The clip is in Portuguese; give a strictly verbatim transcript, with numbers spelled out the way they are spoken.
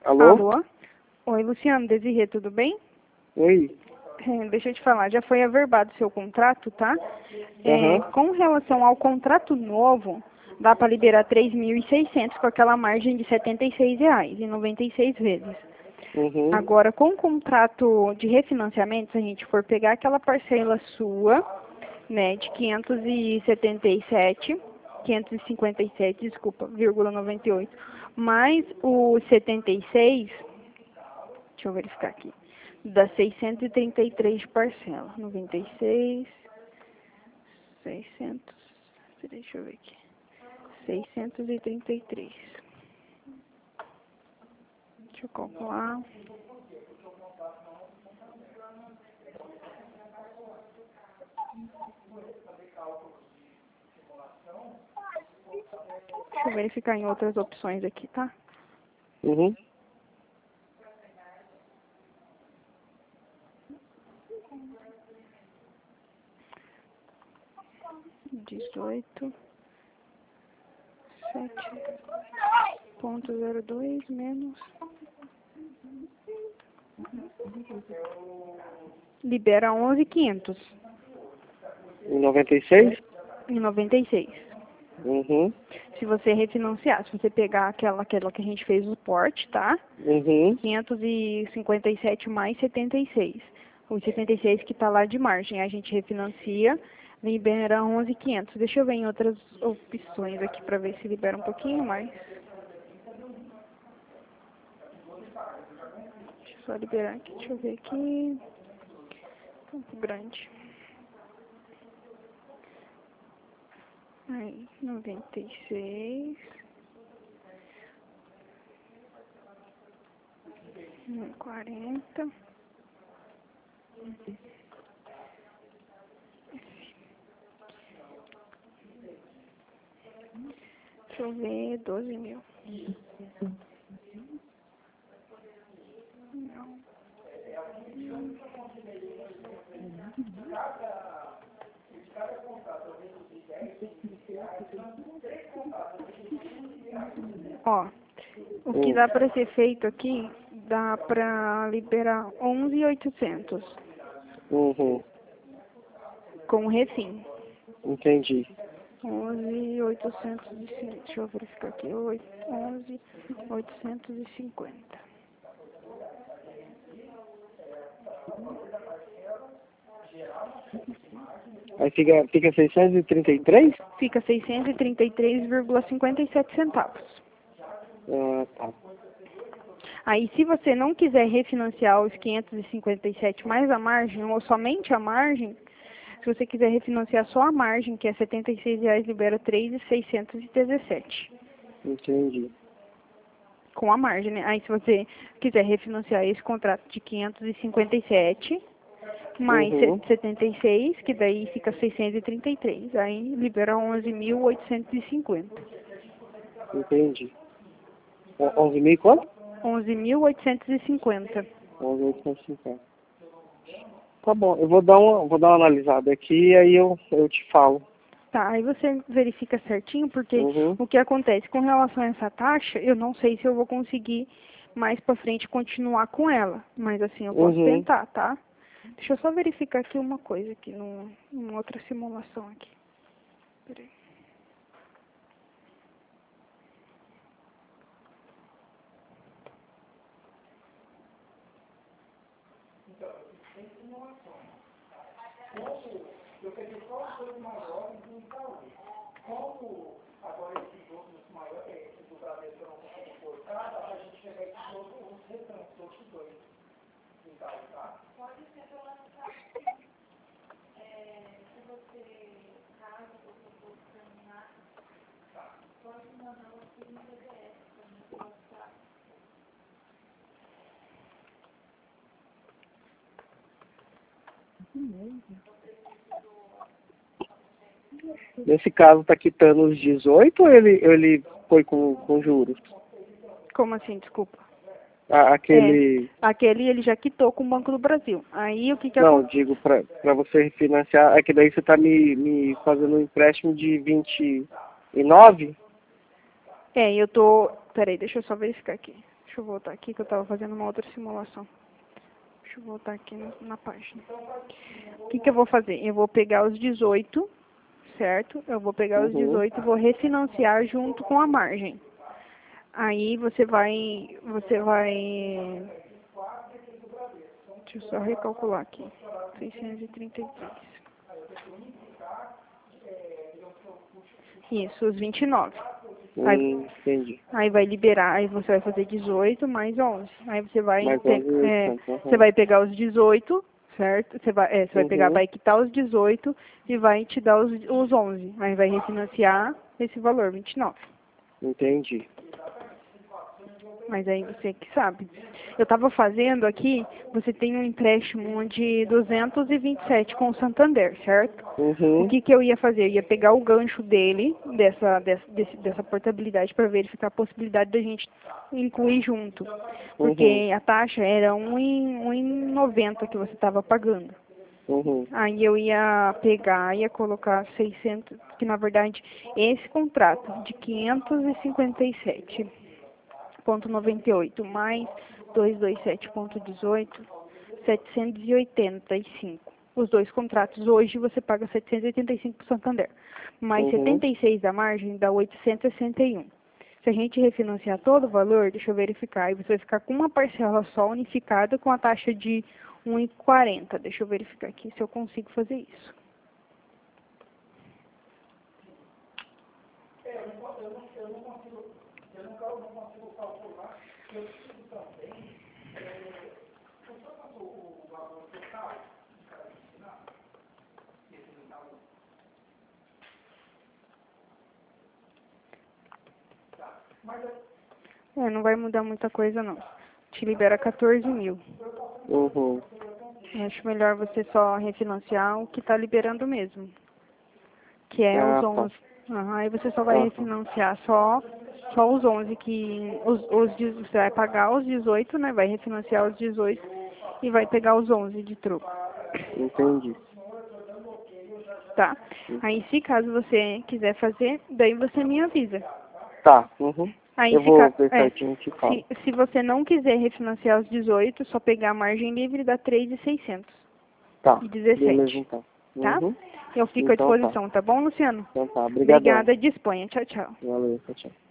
Alô? Alô? Oi, Luciano, Desirê, tudo bem? Oi. É, deixa eu te falar, já foi averbado seu contrato, tá? É, Uhum. com relação ao contrato novo, dá para liberar três mil e seiscentos com aquela margem de setenta e seis reais e noventa e seis vezes. Uhum. Agora, com o contrato de refinanciamento, se a gente for pegar aquela parcela sua, né, de quinhentos e setenta e sete, quinhentos e cinquenta e sete, desculpa, vírgula noventa e oito, mais o setenta e seis, deixa eu verificar aqui, dá seiscentos e trinta e três de parcela, noventa e seis, seiscentos, deixa eu ver aqui, seiscentos e trinta e três. Deixa eu calcular. Deixa eu verificar em outras opções aqui, tá? Uhum. dezoito, sete ponto zero dois menos. Libera onze mil e quinhentos Em noventa e seis? e noventa e seis. Uhum. Se você refinanciar, se você pegar aquela, aquela que a gente fez o porte, tá? Uhum. quinhentos e cinquenta e sete mais setenta e seis. Os setenta e seis que tá lá de margem, a gente refinancia, libera onze mil e quinhentos. Deixa eu ver em outras opções aqui para ver se libera um pouquinho mais. Deixa eu só liberar aqui, deixa eu ver aqui. Campo Grande. Aí, noventa e seis. quarenta. Deixa eu ver, doze mil. Não. Ó, o que Uhum. dá para ser feito aqui, dá para liberar onze mil e oitocentos Uhum. com o refim. Entendi. onze mil e oitocentos e cinquenta. Deixa eu verificar aqui. onze mil oitocentos e cinquenta. Aí fica, fica seiscentos e trinta e três? Fica seiscentos e trinta e três vírgula cinquenta e sete centavos. Ah, tá. Aí, se você não quiser refinanciar os quinhentos e cinquenta e sete mais a margem, ou somente a margem, se você quiser refinanciar só a margem, que é setenta e seis reais, libera três mil seiscentos e dezessete. Entendi. Com a margem, né? Aí, se você quiser refinanciar esse contrato de quinhentos e cinquenta e sete, mais Uhum. setenta e seis, que daí fica seiscentos e trinta e três. Aí, libera onze mil oitocentos e cinquenta. Entendi. O- onze mil e quanto? onze mil oitocentos e cinquenta. onze mil oitocentos e cinquenta. Tá bom, eu vou dar uma, vou dar uma analisada aqui e aí eu, eu te falo. Tá, aí você verifica certinho, porque Uhum. o que acontece com relação a essa taxa, eu não sei se eu vou conseguir mais pra frente continuar com ela, mas assim, eu posso Uhum. tentar, tá? Deixa eu só verificar aqui uma coisa aqui, num, numa outra simulação aqui. Peraí. Nesse caso, tá quitando os dezoito ou ele, ele foi com, com juros? Como assim, desculpa? A- É, aquele... aquele ele já quitou com o Banco do Brasil. Aí o que que Não, acontece? digo, pra, pra você refinanciar, é que daí você tá me, me fazendo um empréstimo de vinte e nove? É, eu tô... Peraí, deixa eu só verificar aqui. Deixa eu voltar aqui que eu estava fazendo uma outra simulação. Deixa eu voltar aqui na, na página. O que que eu vou fazer? Eu vou pegar os dezoito, certo? Eu vou pegar os Uhum. dezoito e vou refinanciar junto com a margem. Aí você vai, você vai, deixa eu só recalcular aqui, seiscentos e trinta e três. Isso, os vinte e nove. Aí, Hum, entendi. aí vai liberar, aí você vai fazer dezoito mais onze. Aí você vai, Mais pe onze mil e é, oitocentos. Uhum. você vai pegar os dezoito, certo? Você vai, é, você vai pegar, Uhum. vai quitar os dezoito e vai te dar os, os onze. Aí vai refinanciar esse valor, vinte e nove. Entendi. Mas aí você que sabe. Eu estava fazendo aqui, você tem um empréstimo de duzentos e vinte e sete com o Santander, certo? O Uhum. que que eu ia fazer? Eu ia pegar o gancho dele, dessa, dessa, desse, dessa portabilidade, para verificar a possibilidade da gente incluir junto. Porque Uhum. a taxa era um e noventa que você estava pagando. Uhum. Aí eu ia pegar, ia colocar seiscentos, que na verdade esse contrato de quinhentos e cinquenta e sete ponto noventa e oito mais duzentos e vinte e sete ponto dezoito, setecentos e oitenta e cinco. Os dois contratos hoje você paga setecentos e oitenta e cinco para o Santander, mais Uhum. setenta e seis da margem dá oitocentos e sessenta e um. Se a gente refinanciar todo o valor, deixa eu verificar, aí você vai ficar com uma parcela só unificada com a taxa de um e quarenta. Deixa eu verificar aqui se eu consigo fazer isso. É, não vai mudar muita coisa não. Te libera quatorze mil. Uhum. Eu acho melhor você só refinanciar o que está liberando mesmo. Que é os Ah, tá. onze. Aham, aí você só vai Aham. refinanciar só, só os onze que. Os, os, dez- você vai pagar os dezoito, né? Vai refinanciar os dezoito e vai pegar os onze de troco. Entendi. Tá? Aí se caso você quiser fazer, daí você me avisa. Tá. Uhum. Aí Eu se, vou ca- ver é, certinho e te falo. se, se você não quiser refinanciar os dezoito, só pegar a margem livre dá três mil e seiscentos Tá. e Beleza, dezessete, então. tá? Uhum. Eu fico à Então tá. disposição, tá bom, Luciano? Então tá. Obrigadão. Obrigada, disponha. Tchau, tchau. Valeu, tchau, tchau.